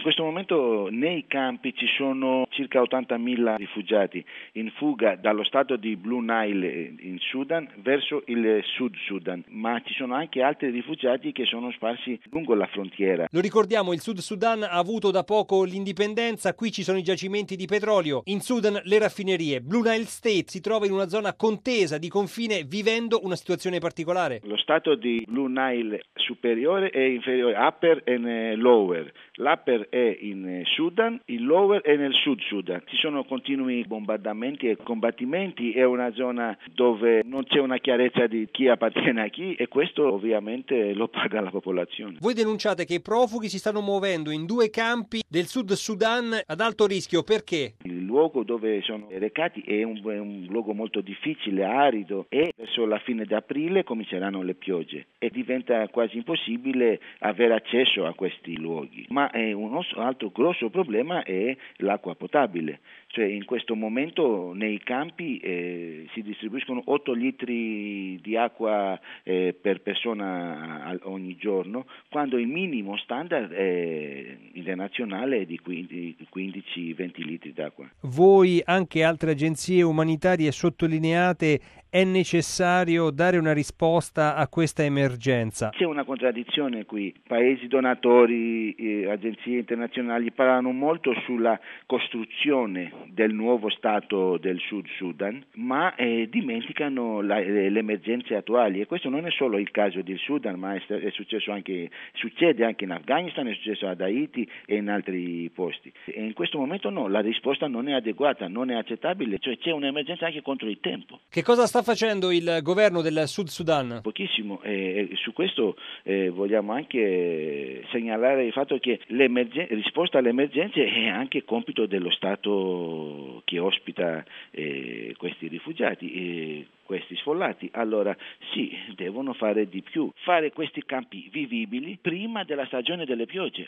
In questo momento nei campi ci sono circa 80.000 rifugiati in fuga dallo stato di Blue Nile in Sudan verso il Sud Sudan, ma ci sono anche altri rifugiati che sono sparsi lungo la frontiera. Lo ricordiamo, il Sud Sudan ha avuto da poco l'indipendenza, qui ci sono i giacimenti di petrolio, in Sudan le raffinerie. Blue Nile State si trova in una zona contesa di confine vivendo una situazione particolare. Lo stato di Blue Nile superiore e inferiore, upper e lower. L'upper è in Sudan, il lower è nel Sud Sudan. Ci sono continui bombardamenti e combattimenti, è una zona dove non c'è una chiarezza di chi appartiene a chi e questo ovviamente lo paga la popolazione. Voi denunciate che i profughi si stanno muovendo in 2 campi del Sud Sudan ad alto rischio, perché? Il luogo dove sono recati è un luogo molto difficile, arido e verso la fine di aprile cominceranno le piogge e diventa quasi impossibile avere accesso a questi luoghi. Ma un altro grosso problema è l'acqua potabile. Cioè in questo momento nei campi si distribuiscono 8 litri di acqua per persona ogni giorno, quando il minimo standard internazionale è di 15-20 litri d'acqua. Voi, anche altre agenzie umanitarie, sottolineate è necessario dare una risposta a questa emergenza. C'è una contraddizione qui. Paesi donatori, agenzie internazionali parlano molto sulla costruzione del nuovo Stato del Sud Sudan, ma dimenticano le emergenze attuali. E questo non è solo il caso del Sudan, ma succede anche in Afghanistan, è successo ad Haiti e in altri posti. E in questo momento no, la risposta non è adeguata, non è accettabile, cioè c'è un'emergenza anche contro il tempo. Che cosa sta facendo il governo del Sud Sudan? Pochissimo, su questo vogliamo anche segnalare il fatto che risposta alle emergenze è anche compito dello Stato che ospita questi rifugiati. Questi sfollati, allora sì, devono fare di più, fare questi campi vivibili prima della stagione delle piogge.